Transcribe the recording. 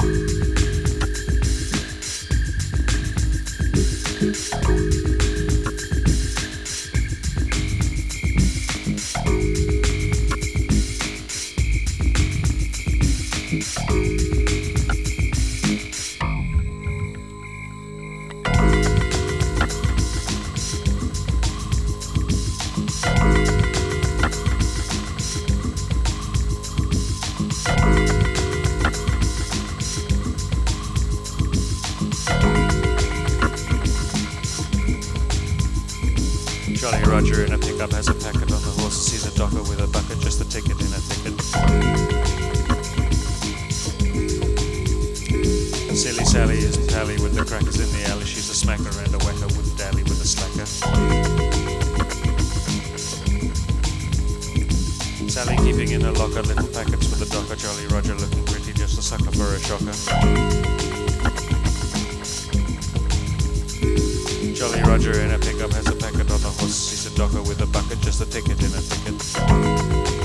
Jolly Roger in a pickup has a packet on the horse, sees a docker with a bucket, just a ticket in a thicket. And Silly Sally isn't tally with the crackers in the alley, she's a smacker and a whacker, wouldn't dally with a slacker. Sally keeping in her locker little packets with a docker, Jolly Roger looking pretty, just a sucker for a shocker. Jolly Roger in a pickup has a packet on the horse, sees a docker with a bucket, just a ticket in a thicket.